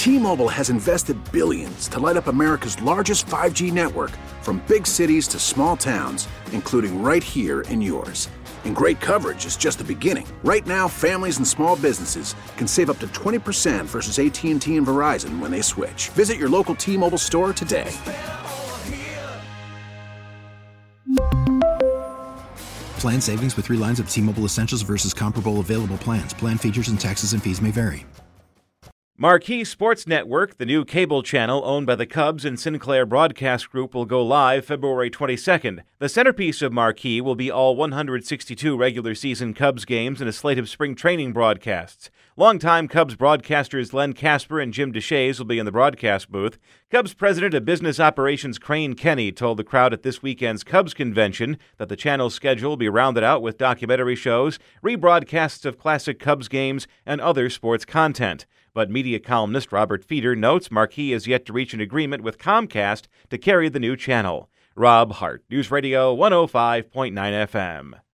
T-Mobile has invested billions to light up America's largest 5G network, from big cities to small towns, including right here in yours. And great coverage is just the beginning. Right now, families and small businesses can save up to 20% versus AT&T and Verizon when they switch. Visit your local T-Mobile store today. Plan savings with 3 lines of T-Mobile Essentials versus comparable available plans. Plan features and taxes and fees may vary. Marquee Sports Network, the new cable channel owned by the Cubs and Sinclair Broadcast Group, will go live February 22nd. The centerpiece of Marquee will be all 162 regular season Cubs games and a slate of spring training broadcasts. Longtime Cubs broadcasters Len Casper and Jim Deshaies will be in the broadcast booth. Cubs President of Business Operations Crane Kenny told the crowd at this weekend's Cubs convention that the channel's schedule will be rounded out with documentary shows, rebroadcasts of classic Cubs games, and other sports content. But media columnist Robert Feeder notes Marquee has yet to reach an agreement with Comcast to carry the new channel. Rob Hart, News Radio 105.9 FM.